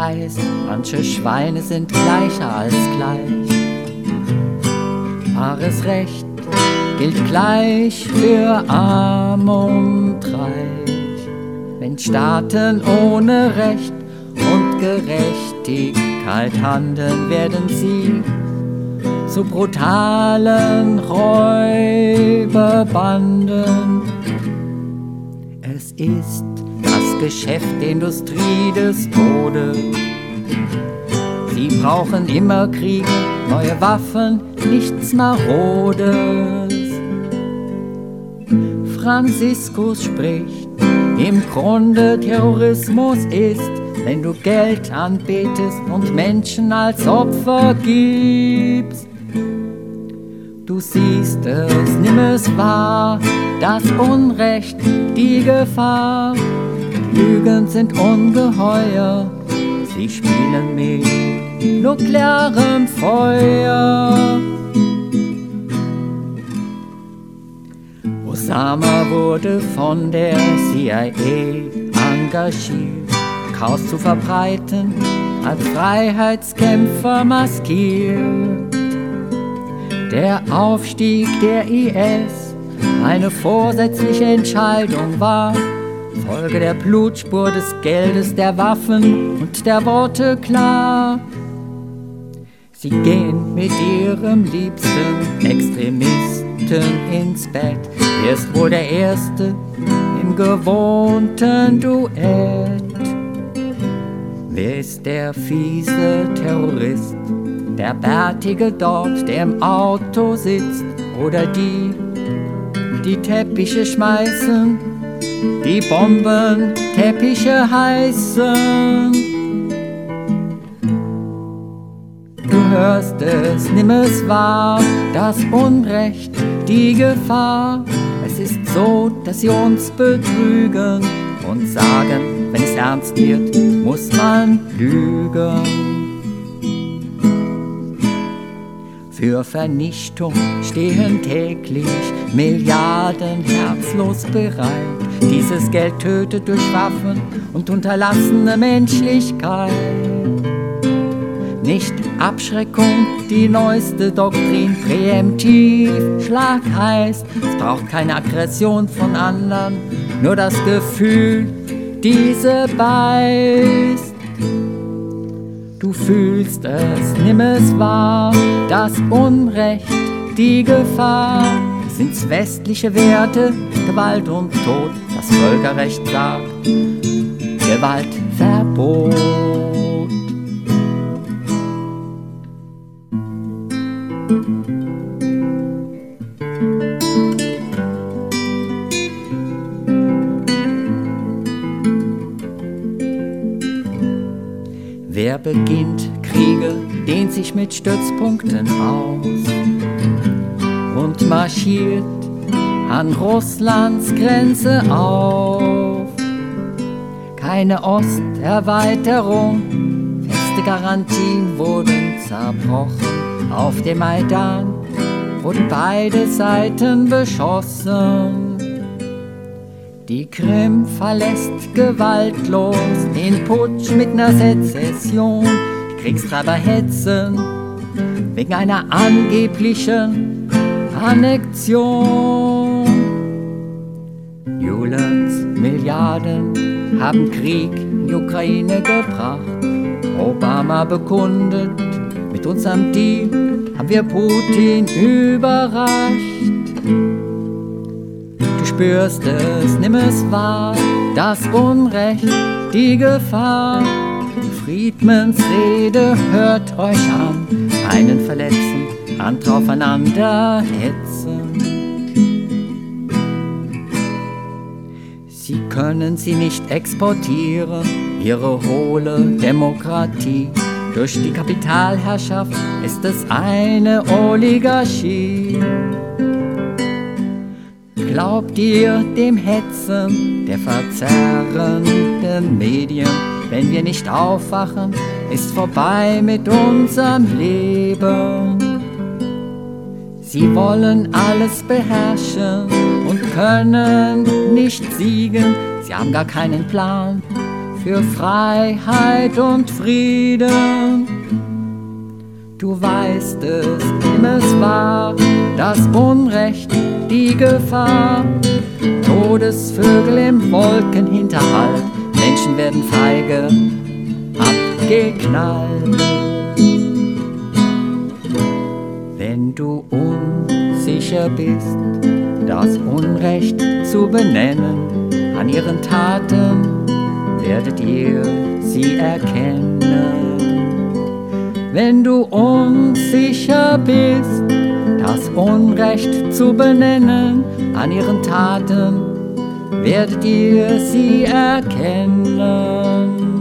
heißt, manche Schweine sind gleicher als gleich. Wahres Recht gilt gleich für arm und reich. Wenn Staaten ohne Recht und Gerechtigkeit handeln, werden sie zu brutalen Räuberbanden. Es ist das Geschäft der Industrie des Todes. Sie brauchen immer Krieg, neue Waffen, nichts Marodes. Franziskus spricht, im Grunde Terrorismus ist, wenn du Geld anbetest und Menschen als Opfer gibst. Du siehst es, nimm es wahr, das Unrecht, die Gefahr. Die Lügen sind ungeheuer, sie spielen mit nuklearem Feuer. Osama wurde von der CIA engagiert, Chaos zu verbreiten, als Freiheitskämpfer maskiert. Der Aufstieg der IS eine vorsätzliche Entscheidung war, Folge der Blutspur des Geldes, der Waffen und der Worte klar. Sie gehen mit ihrem liebsten Extremisten ins Bett. Er ist wohl der Erste im gewohnten Duett. Wer ist der fiese Terrorist? Der Bärtige dort, der im Auto sitzt, oder die Teppiche schmeißen, die Bomben Teppiche heißen. Du hörst es, nimm es wahr, das Unrecht, die Gefahr. Es ist so, dass sie uns betrügen und sagen, wenn es ernst wird, muss man lügen. Für Vernichtung stehen täglich Milliarden herzlos bereit. Dieses Geld tötet durch Waffen und unterlassene Menschlichkeit. Nicht Abschreckung, die neueste Doktrin, Präemptivschlag heißt, es braucht keine Aggression von anderen, nur das Gefühl, diese beißt. Du fühlst es, nimm es wahr, das Unrecht, die Gefahr. Sind's westliche Werte, Gewalt und Tod, das Völkerrecht sagt, Gewaltverbot. Wer beginnt Kriege, dehnt sich mit Stützpunkten aus und marschiert an Russlands Grenze auf. Keine Osterweiterung, feste Garantien wurden zerbrochen. Auf dem Maidan wurden beide Seiten beschossen. Die Krim verlässt gewaltlos den Putsch mit ner Sezession. Die Kriegstreiber hetzen wegen einer angeblichen Annexion. Julens Milliarden haben Krieg in die Ukraine gebracht. Obama bekundet, mit unserem Deal haben wir Putin überrascht. Du spürst es, nimm es wahr, das Unrecht, die Gefahr. Friedmans Rede hört euch an, einen verletzen, andere aufeinander hetzen. Sie können sie nicht exportieren, ihre hohle Demokratie. Durch die Kapitalherrschaft ist es eine Oligarchie. Glaubt ihr dem Hetzen der verzerrenden Medien? Wenn wir nicht aufwachen, ist vorbei mit unserem Leben. Sie wollen alles beherrschen und können nicht siegen. Sie haben gar keinen Plan für Freiheit und Frieden. Du weißt es, nimm es wahr, das Unrecht, die Gefahr. Todesvögel im Wolkenhinterhalt, Menschen werden feige abgeknallt. Wenn du unsicher bist, das Unrecht zu benennen, an ihren Taten werdet ihr sie erkennen. Wenn du unsicher bist, das Unrecht zu benennen, an ihren Taten werdet ihr sie erkennen.